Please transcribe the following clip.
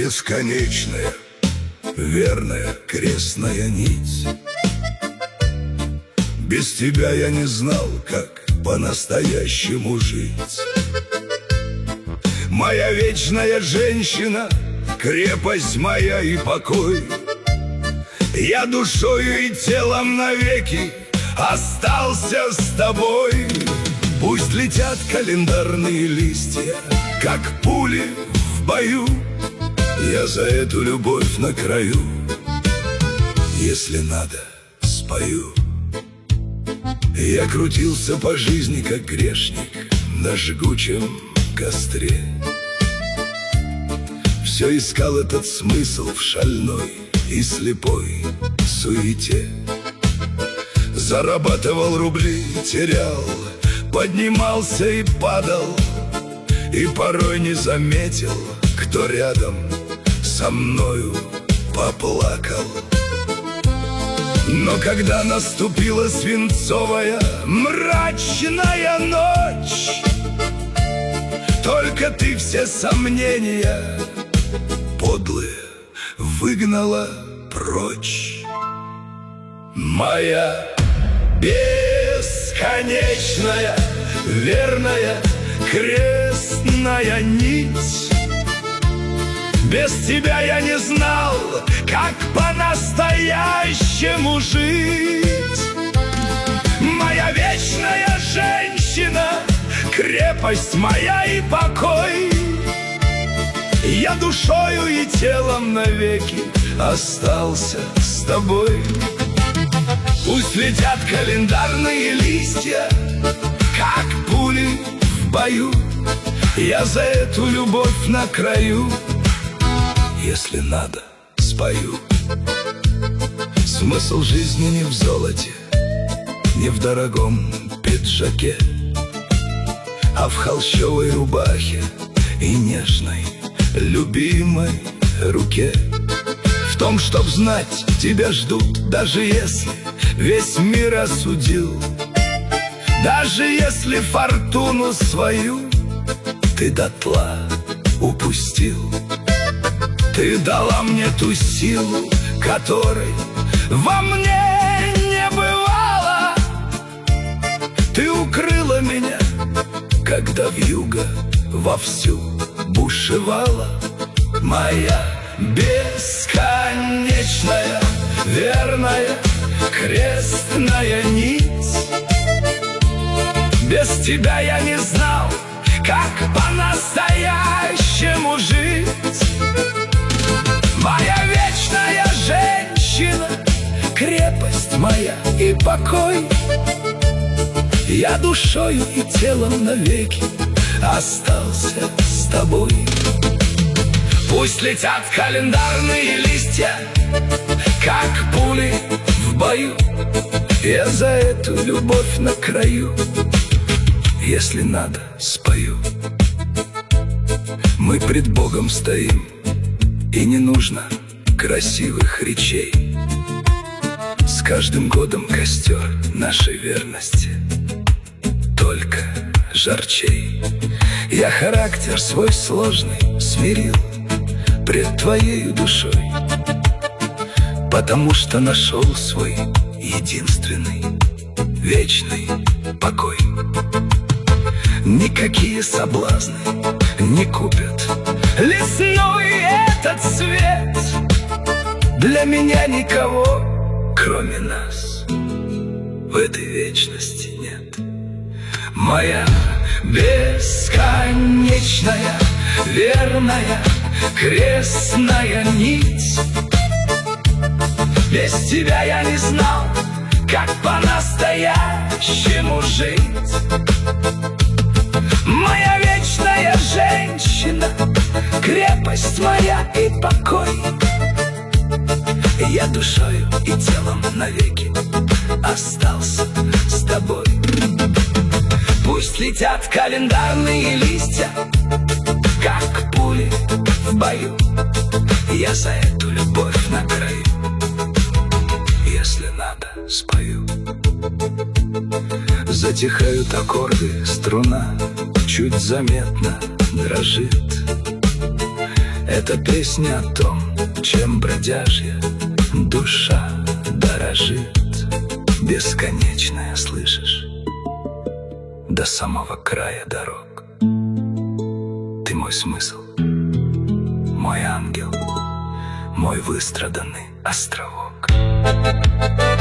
бесконечная, верная крестная нить. Без тебя я не знал, как по-настоящему жить. Моя вечная женщина, крепость моя и покой. Я душою и телом навеки остался с тобой. Пусть летят календарные листья, как пули в бою. Я за эту любовь на краю, если надо, спою. Я крутился по жизни, как грешник на жгучем костре. Все искал этот смысл в шальной и слепой суете. Зарабатывал рубли, терял, поднимался и падал, и порой не заметил, кто рядом со мною поплакал. Но когда наступила свинцовая мрачная ночь, только ты все сомнения подлые выгнала прочь. Моя бесконечная, верная крестная нить. Без тебя я не знал, как по-настоящему жить. Моя вечная женщина, крепость моя и покой. Я душою и телом навеки остался с тобой. Пусть летят календарные листья, как пули в бою. Я за эту любовь на краю, если надо, спою. Смысл жизни не в золоте, не в дорогом пиджаке, а в холщовой рубахе и нежной, любимой руке. В том, чтоб знать, тебя ждут, даже если весь мир осудил, даже если фортуну свою ты дотла упустил. Ты дала мне ту силу, которой во мне не бывало. Ты укрыла меня, когда вьюга вовсю бушевала. Моя бесконечная, верная крестная нить. Без тебя я не знал, как по-настоящему жить. Моя вечная женщина, крепость моя и покой. Я душою и телом навеки остался с тобой. Пусть летят календарные листья, как пули в бою. Я за эту любовь на краю, если надо, спою. Мы пред Богом стоим, и не нужно красивых речей. С каждым годом костер нашей верности только жарчей. Я характер свой сложный смирил пред твоей душой, потому что нашел свой единственный вечный покой. Никакие соблазны не купят лесной этот свет. Для меня никого, кроме нас, в этой вечности нет. Моя бесконечная, верная крестная нить. Без тебя я не знал, как по-настоящему жить. Моя вечная женщина, крепость моя и покой. Я душою и телом навеки остался с тобой. Пусть летят календарные листья, как пули в бою. Я за эту любовь на краю, если надо, спою. Затихают аккорды, струна чуть заметно дрожит. Это песня о том, чем бродяжья душа дорожит. Бесконечная, слышишь, до самого края дорог. Ты мой смысл, мой ангел, мой выстраданный островок.